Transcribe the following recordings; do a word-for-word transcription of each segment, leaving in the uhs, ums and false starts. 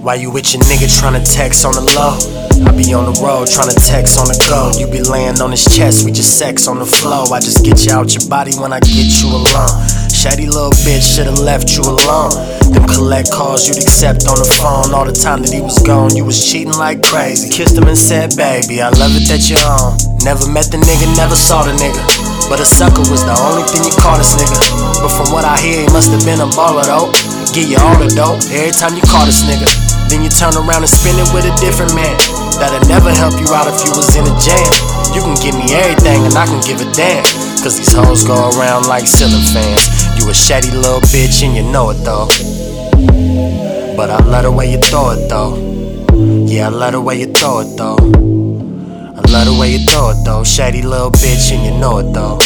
Why you with your nigga tryna text on the low? I be on the road tryna text on the go. You be laying on his chest, we just sex on the flow. I just get you out your body when I get you alone. Shady little bitch should've left you alone. Them collect calls you'd accept on the phone. All the time that he was gone, you was cheating like crazy. Kissed him and said, baby, I love it that you're on. Never met the nigga, never saw the nigga, but a sucker was the only thing you caught this nigga. But from what I hear, he must've been a baller though. Give you all the dope every time you caught this nigga. Then you turn around and spend it with a different man that'll never help you out if you was in a jam. You can give me everything and I can give a damn, cause these hoes go around like ceiling fans. You a shady little bitch and you know it though, but I love the way you throw it though. Yeah, I love the way you throw it though. I love the way you throw it though. Shady little bitch and you know it though,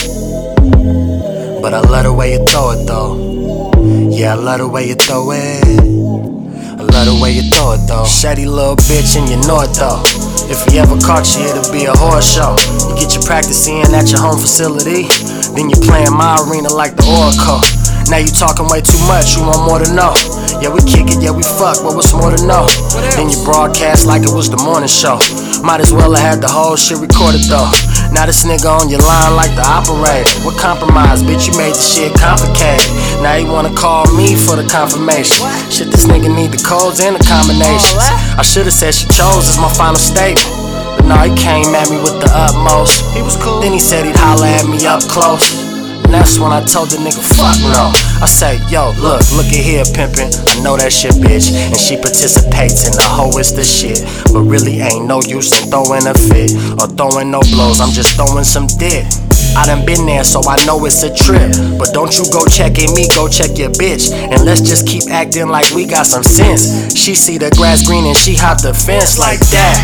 but I love the way you throw it though. Yeah, I love the way you throw it. I love the way you throw it though. Shady little bitch and you know it though. If he ever caught you, it'll be a horror show. You get your practice in at your home facility, then you playing my arena like the Oracle. Now you talking way too much, you want more to know. Yeah, we kick it, yeah, we fuck, but what's more to know? Then you broadcast like it was the morning show. Might as well have had the whole shit recorded though. Now this nigga on your line like the operator. What compromise, bitch, you made the shit complicated. Now you wanna call me for the confirmation. Shit, this nigga need the codes and the combinations. I should've said she chose as my final statement, but no, he came at me with the utmost. He was cool. Then he said he'd holler at me up close, and that's when I told the nigga, fuck no. I say, yo, look, look at here, pimpin'. I know that shit, bitch, and she participates in the hoe is the shit. But really ain't no use in throwing a fit or throwing no blows, I'm just throwing some dick. I done been there, so I know it's a trip. But don't you go checking me, go check your bitch. And let's just keep acting like we got some sense. She see the grass green and she hop the fence like that.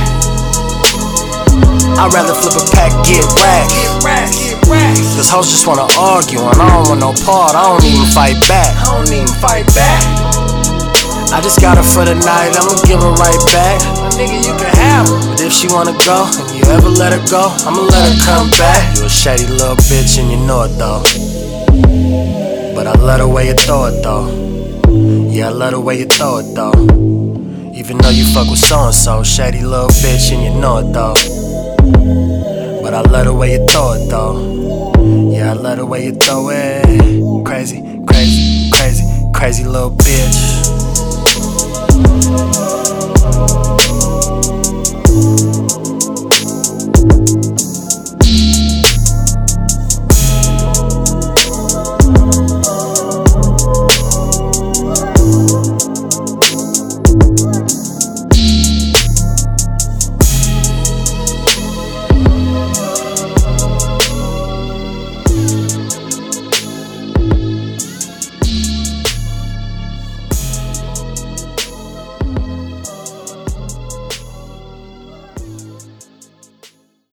I'd rather flip a pack, get whacked. Cause hoes just wanna argue and I don't want no part. I don't even fight back. I don't even fight back. I just got her for the night, I'ma give her right back. My nigga, you can have her, but if she wanna go and you ever let her go, I'ma let her come back. You a shady little bitch and you know it though, but I love the way you throw it though. Yeah, I love the way you throw it though. Even though you fuck with so-and-so, shady little bitch and you know it though, but I love the way you throw it though. Yeah, I love the way you throw it. Crazy, crazy, crazy, crazy little bitch.